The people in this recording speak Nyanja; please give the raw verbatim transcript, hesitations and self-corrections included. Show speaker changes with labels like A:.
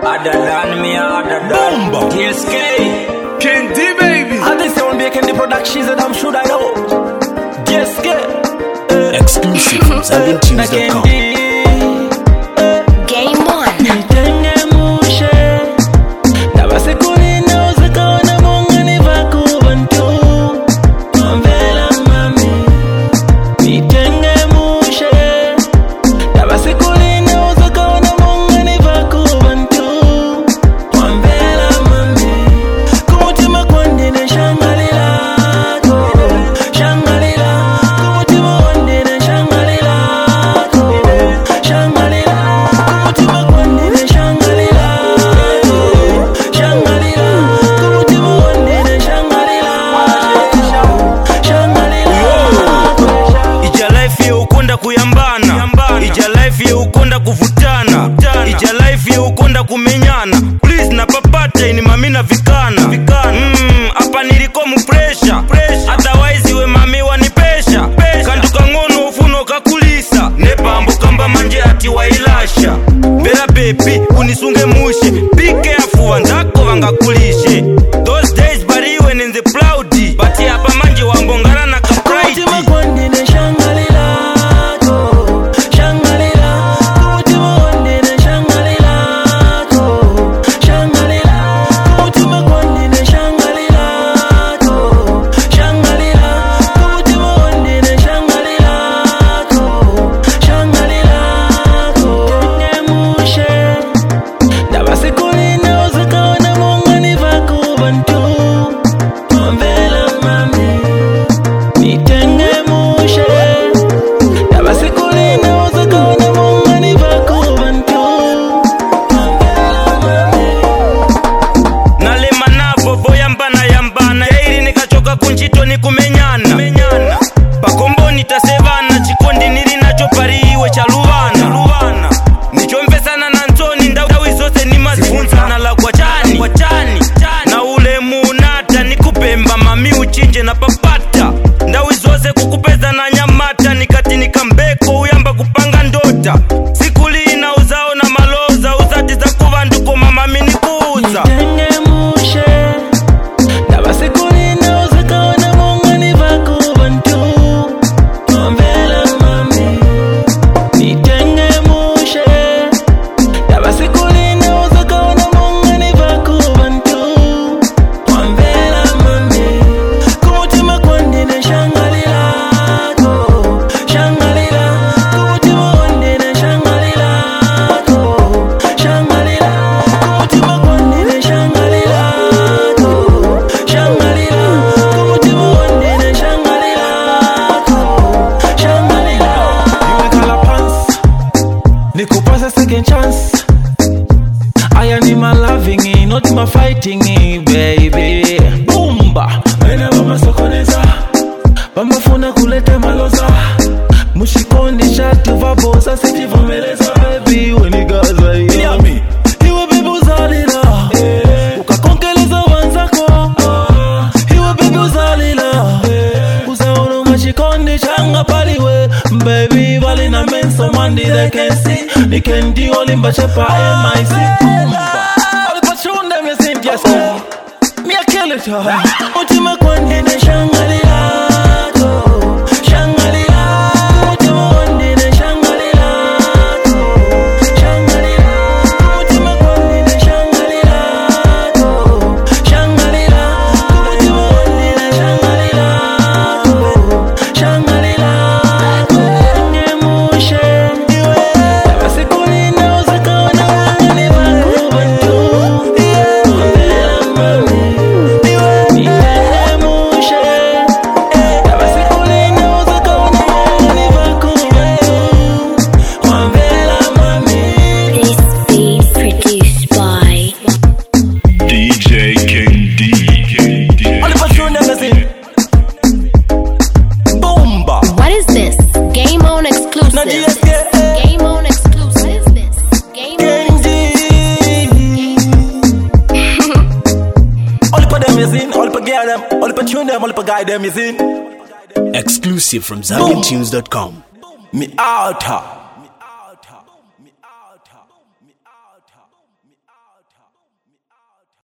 A: Other than me, other than T S K
B: Candy baby.
A: I think someone making the productions and I'm sure I know T S K uh,
C: Exclusive from Zabin Tunes dot com.
D: Game one.
E: Ija life ye ukonda kuvutana, ija life ye ukonda kumenyana. Please na papate ni mami na vikana. Mmm, hapa niliko mu pressure. Otherwise we mami wanipesha. Kanduka ngono ufuno kakulisa. Nepambo kamba manje ati wailasha. Bela baby unisunge mushe. Be careful wanzako wangakulishe. Those days bariwe nenze ploudi. Bati hapa manje wambongana na kapride. Kunchito ni kumenyana Pakombo nitasevana Chikondi nili nacho pariwe chaluwana Nichombe sana na ntoni Ndawi zote ni mazifunza na la kwa chani Na ule munata Nikupemba mami uchinje na papata Ndawi zote kukupeza na nyamata Nikati nikambeko uyamba kupanga ndota Sikuli na uzao na maloza Uzati za kuvanduko mamami nikuuza
A: Nikupasa second chance. I need my loving it, not my fighting it, baby. Boomba. Mena mama sokoneza. Mama funa kulete maloza. Mushikondi shatu vabosa siti vomeleza, baby. When gaza hiyo me. Hiwe baby uzalila. Ukakongeleza wanzako. Hiwe baby uzalila. Uzaona mashikondi changa paliwe, baby. Vali na mensa mandi they can see. Ni Candy olimba chepa M I C. All the patrol them you sing yes. Me a kill it all. Ultima kwandi ne shangalila. Guide them is in
C: exclusive from Zabin Tunes dot com.
A: Me out.